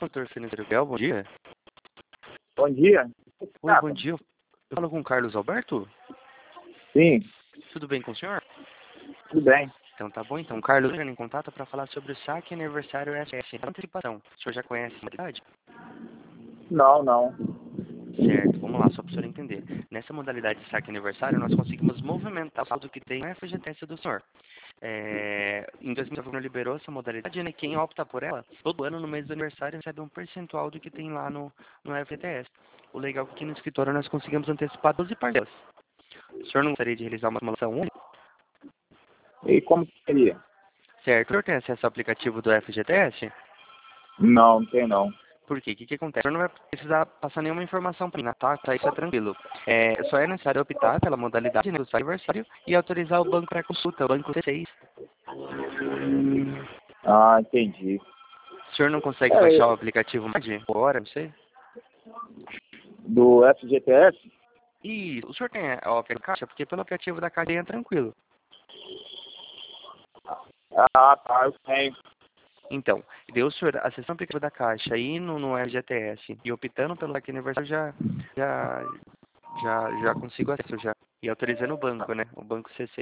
Doutor Financeiro Gabriel, bom dia. Bom dia. Oi, bom dia. Eu falo com o Carlos Alberto? Sim, Tudo bem com o senhor? tudo bem. Então tá bom, então. Carlos, entrando em contato para falar sobre o saque aniversário SS. Antecipação. O senhor já conhece a modalidade? Não. Certo, vamos lá, só para o senhor entender. Nessa modalidade de saque aniversário, nós conseguimos movimentar o saldo que tem na FGTS do senhor. Em 2019 liberou essa modalidade, né? Quem opta por ela, todo ano no mês do aniversário recebe um percentual do que tem lá no FGTS. O legal é que aqui no escritório nós conseguimos antecipar 12 parcelas. O senhor não gostaria de realizar uma simulação única? E como seria? Certo, o senhor tem acesso ao aplicativo do FGTS? Não tem não. Por quê? O que acontece? O senhor não vai precisar passar nenhuma informação para mim, tá? Isso é tranquilo. Só é necessário optar pela modalidade, né, do seu aniversário e autorizar o banco para consulta, o banco C6. Ah, entendi. O senhor não consegue É, baixar o aplicativo mais de hora, não sei? do FGTS? E o senhor tem o aplicativo da Caixa? Porque pelo aplicativo da Caixa é tranquilo. Ah, tá, eu tenho. Então, deu o senhor acessando o aplicativo da Caixa e no FGTS e optando pelo saque aniversário, já consigo acesso já. E autorizando o banco, né? O banco C6.